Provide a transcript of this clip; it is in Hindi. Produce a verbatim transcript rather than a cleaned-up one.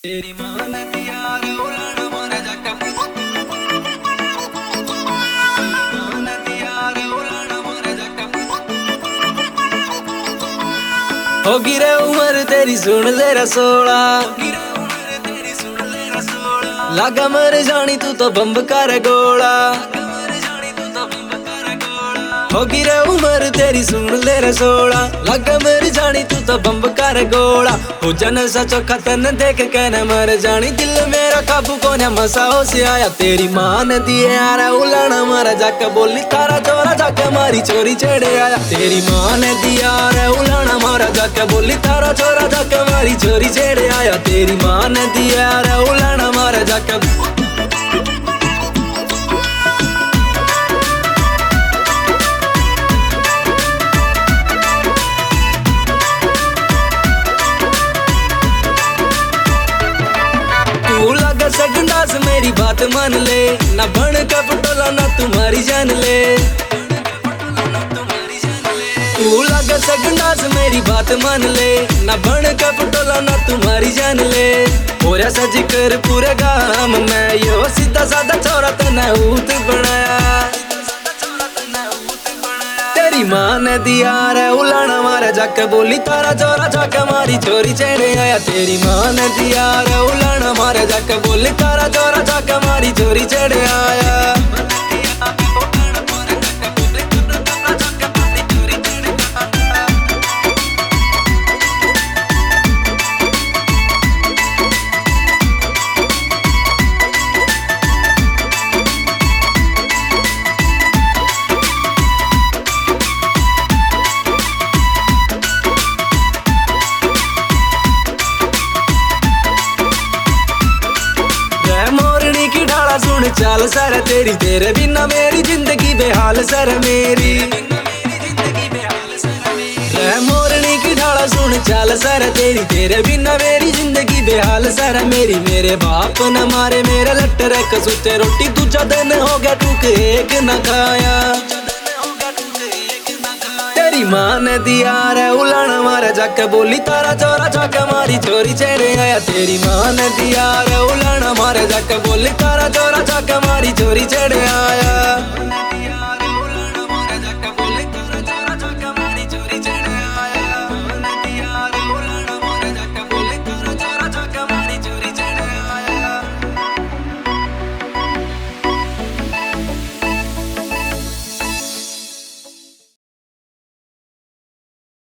तेरी मां ने दिया रे उलाना मारे जाके मां ने दिया रे उलाना मारे जाके हो गिरे उम्र तेरी सुन ले रसोला लागा मर जानी तू तो बम्ब कर गोला हो गिरे उम्र तेरी सुन ले रसोला लागा मर जानी तू तो बम्ब कर गोला हो जन सचो खतन देख के न मर जानी दिल मेरा काबू को न मसाओ से आया तेरी मां ने दिए यार उलाना मारा जाके बोली तारा चोरा जाके मारी चोरी चढ़े आया तेरी मां ने दिया यार उलाना मारा जाके बोली तारा चोरा जाके मारी चोरी चढ़े आया तेरी मां ने दिया यार उलाना मारा जाके सगंडास मेरी बात मान ले ना बन का पटोला ना तुम्हारी जान ले तू लगा सगंडास मेरी बात मान ले ना बन का पटोला ना तुम्हारी जान ले और ऐसा जिक्र पूरे गांव में यो सीधा साधा छोरा तने ऊत बनाया तेरी मां ने दिया रे उलाना मारे जाके बोली तारा चोरा जाके मारी चोरी चढ़े आया तेरी मां ने दिया रे उलाना मारे जाके बोली तारा चोरा जाके मारी चोरी चढ़े आया सुन चाल सर तेरी तेरे बिना मेरी जिंदगी बेहाल सर मेरी मोरनी की ढाला सुन चाल सर तेरी तेरे बिना मेरी जिंदगी बेहाल सर मेरी मेरे बाप न मारे मेरे लट्टर कसूते रोटी दूजा दिन हो गया टूक एक न खाया तेरी मां ने दिया रे उलाना मारे जाके बोली तारा चोरा जाके मारी चोरी चढ़े आया तेरी मां ने दिया रे उलाना मारे जाके बोली तारा चोरा जाके मारी चोरी चढ़े आया।